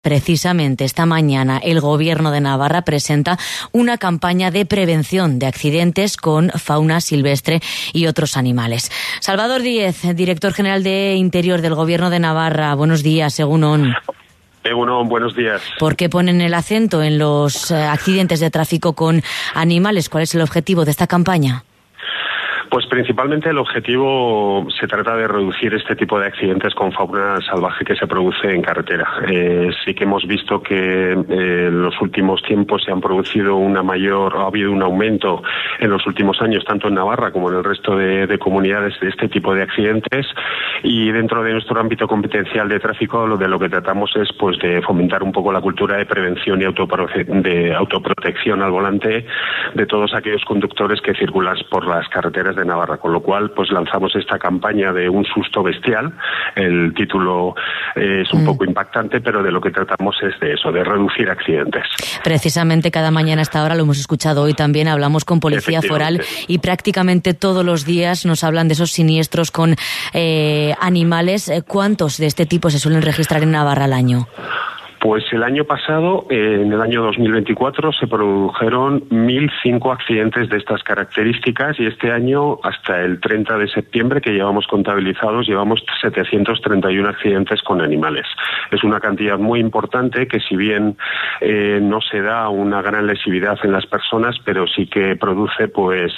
Precisamente esta mañana el Gobierno de Navarra presenta una campaña de prevención de accidentes con fauna silvestre y otros animales. Salvador Díez, director general de Interior del Gobierno de Navarra. Buenos días, Egunon. Egunon, buenos días. ¿Por qué ponen el acento en los accidentes de tráfico con animales? ¿Cuál es el objetivo de esta campaña? Pues principalmente el objetivo se trata de reducir este tipo de accidentes con fauna salvaje que se produce en carretera. Sí que hemos visto que en los últimos tiempos ha habido un aumento en los últimos años, tanto en Navarra como en el resto de comunidades, de este tipo de accidentes, y dentro de nuestro ámbito competencial de tráfico lo que tratamos es pues de fomentar un poco la cultura de prevención y de autoprotección al volante de todos aquellos conductores que circulan por las carreteras de Navarra, con lo cual pues lanzamos esta campaña de un susto bestial. El título es un poco impactante, pero de lo que tratamos es de eso, de reducir accidentes. Precisamente cada mañana a esta hora, lo hemos escuchado hoy también, hablamos con Policía Foral y prácticamente todos los días nos hablan de esos siniestros con animales. ¿Cuántos de este tipo se suelen registrar en Navarra al año? Pues el año pasado, en el año 2024, se produjeron 1.005 accidentes de estas características y este año, hasta el 30 de septiembre, que llevamos contabilizados, llevamos 731 accidentes con animales. Es una cantidad muy importante que, si bien no se da una gran lesividad en las personas, pero sí que produce pues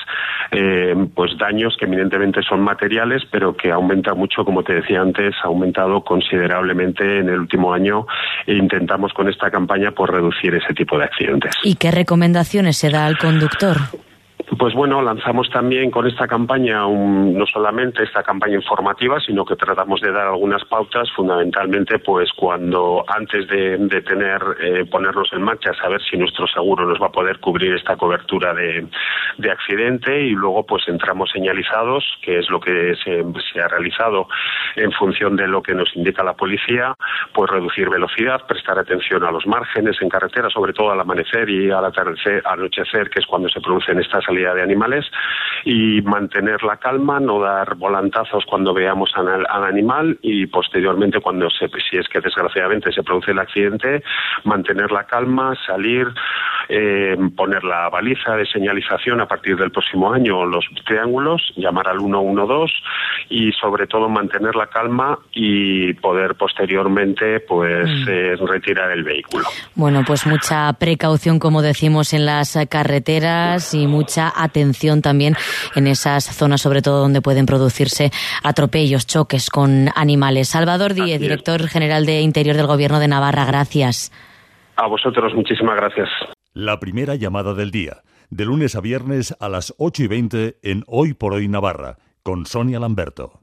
daños que evidentemente son materiales, pero que aumenta mucho, como te decía antes, ha aumentado considerablemente en el último año. Intentamos con esta campaña pues reducir ese tipo de accidentes. ¿Y qué recomendaciones se da al conductor? Pues bueno, lanzamos también con esta campaña no solamente esta campaña informativa, sino que tratamos de dar algunas pautas, fundamentalmente pues cuando antes de ponernos en marcha, saber si nuestro seguro nos va a poder cubrir esta cobertura de accidente, y luego pues entramos señalizados, que es lo que se ha realizado en función de lo que nos indica la policía, pues reducir velocidad, prestar atención a los márgenes en carretera, sobre todo al amanecer y al anochecer, que es cuando se producen estas salidas de animales, y mantener la calma, no dar volantazos cuando veamos al animal, y posteriormente, si es que desgraciadamente se produce el accidente, mantener la calma, salir, poner la baliza de señalización a partir del próximo año, los triángulos, llamar al 112 y sobre todo mantener la calma y poder posteriormente retirar el vehículo. Bueno, pues mucha precaución, como decimos, en las carreteras y mucha atención también en esas zonas, sobre todo donde pueden producirse atropellos, choques con animales. Salvador Díez, director general de Interior del Gobierno de Navarra, gracias. A vosotros, muchísimas gracias. La primera llamada del día, de lunes a viernes a las 8:20 en Hoy por Hoy Navarra, con Sonia Lamberto.